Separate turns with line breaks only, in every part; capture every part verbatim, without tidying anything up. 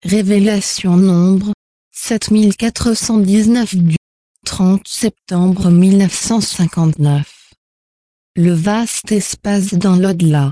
Révélation nombre sept mille quatre cent dix-neuf du trente septembre mille neuf cent cinquante-neuf. Le vaste espace dans l'au-delà.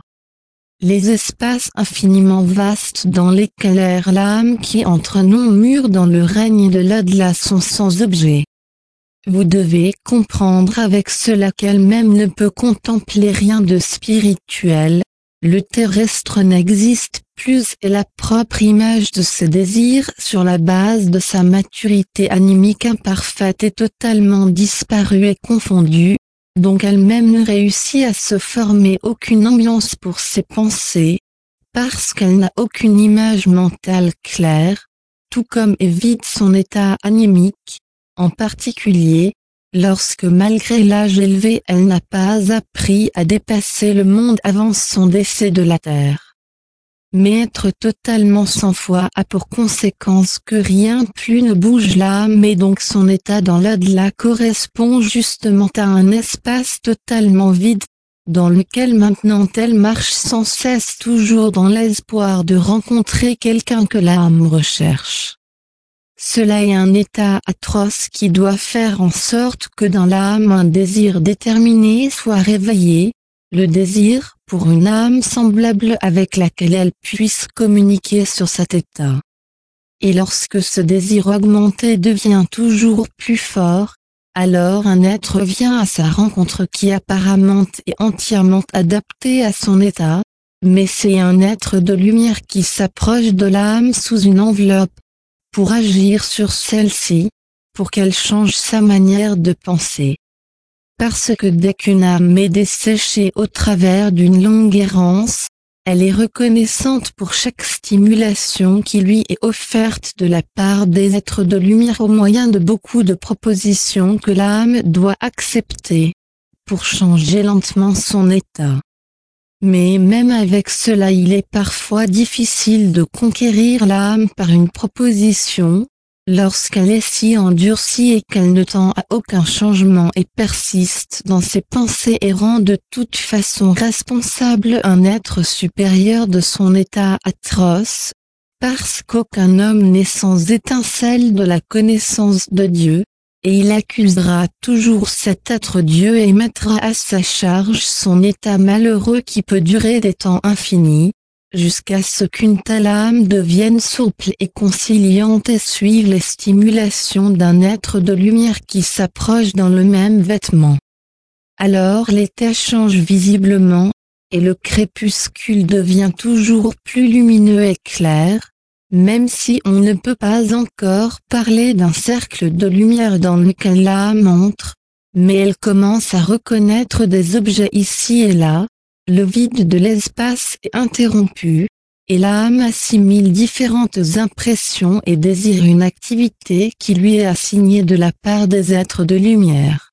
Les espaces infiniment vastes dans lesquels erre l'âme qui entre non mûrs dans le règne de l'au-delà sont sans objet. Vous devez comprendre avec cela qu'elle-même ne peut contempler rien de spirituel. Le terrestre n'existe plus et la propre image de ses désirs sur la base de sa maturité animique imparfaite est totalement disparue et confondue, donc elle-même ne réussit à se former aucune ambiance pour ses pensées, parce qu'elle n'a aucune image mentale claire, tout comme est vide son état animique, en particulier, lorsque malgré l'âge élevé elle n'a pas appris à dépasser le monde avant son décès de la terre. Mais être totalement sans foi a pour conséquence que rien plus ne bouge l'âme et donc son état dans l'au-delà correspond justement à un espace totalement vide, dans lequel maintenant elle marche sans cesse toujours dans l'espoir de rencontrer quelqu'un que l'âme recherche. Cela est un état atroce qui doit faire en sorte que dans l'âme un désir déterminé soit réveillé, le désir pour une âme semblable avec laquelle elle puisse communiquer sur cet état. Et lorsque ce désir augmenté devient toujours plus fort, alors un être vient à sa rencontre qui apparemment est entièrement adapté à son état, mais c'est un être de lumière qui s'approche de l'âme sous une enveloppe, pour agir sur celle-ci, pour qu'elle change sa manière de penser. Parce que dès qu'une âme est desséchée au travers d'une longue errance, elle est reconnaissante pour chaque stimulation qui lui est offerte de la part des êtres de lumière au moyen de beaucoup de propositions que l'âme doit accepter, pour changer lentement son état. Mais même avec cela il est parfois difficile de conquérir l'âme par une proposition, lorsqu'elle est si endurcie et qu'elle ne tend à aucun changement et persiste dans ses pensées et rend de toute façon responsable un être supérieur de son état atroce, parce qu'aucun homme n'est sans étincelle de la connaissance de Dieu, et il accusera toujours cet être Dieu et mettra à sa charge son état malheureux qui peut durer des temps infinis, jusqu'à ce qu'une telle âme devienne souple et conciliante et suive les stimulations d'un être de lumière qui s'approche dans le même vêtement. Alors l'état change visiblement, et le crépuscule devient toujours plus lumineux et clair, même si on ne peut pas encore parler d'un cercle de lumière dans lequel l'âme entre, mais elle commence à reconnaître des objets ici et là, le vide de l'espace est interrompu, et l'âme assimile différentes impressions et désire une activité qui lui est assignée de la part des êtres de lumière.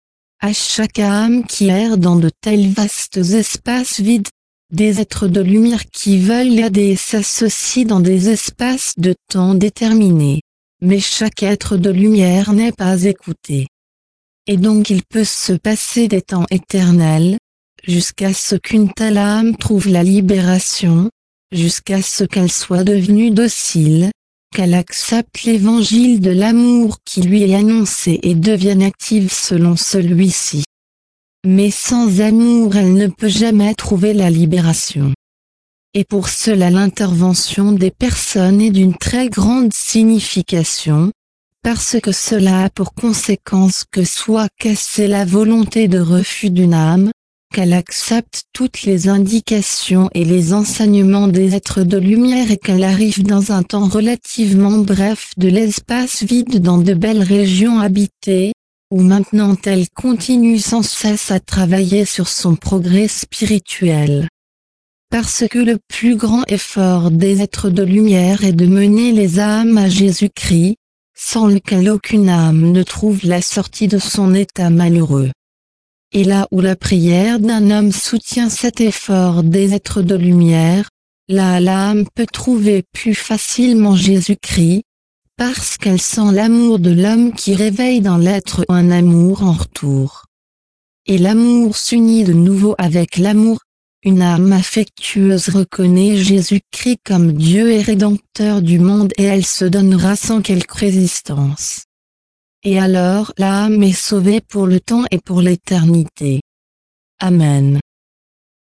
À chaque âme qui erre dans de tels vastes espaces vides, des êtres de lumière qui veulent aider et s'associent dans des espaces de temps déterminés. Mais chaque être de lumière n'est pas écouté. Et donc il peut se passer des temps éternels, jusqu'à ce qu'une telle âme trouve la libération, jusqu'à ce qu'elle soit devenue docile, qu'elle accepte l'évangile de l'amour qui lui est annoncé et devienne active selon celui-ci. Mais sans amour elle ne peut jamais trouver la libération. Et pour cela l'intervention des personnes est d'une très grande signification, parce que cela a pour conséquence que soit cassée la volonté de refus d'une âme, qu'elle accepte toutes les indications et les enseignements des êtres de lumière et qu'elle arrive dans un temps relativement bref de l'espace vide dans de belles régions habitées, où maintenant elle continue sans cesse à travailler sur son progrès spirituel. Parce que le plus grand effort des êtres de lumière est de mener les âmes à Jésus-Christ, sans lequel aucune âme ne trouve la sortie de son état malheureux. Et là où la prière d'un homme soutient cet effort des êtres de lumière, là l'âme peut trouver plus facilement Jésus-Christ, parce qu'elle sent l'amour de l'homme qui réveille dans l'être un amour en retour. Et l'amour s'unit de nouveau avec l'amour, Une âme affectueuse reconnaît Jésus-Christ comme Dieu et Rédempteur du monde et elle se donnera sans quelque résistance. Et alors l'âme est sauvée pour le temps et pour l'éternité. Amen.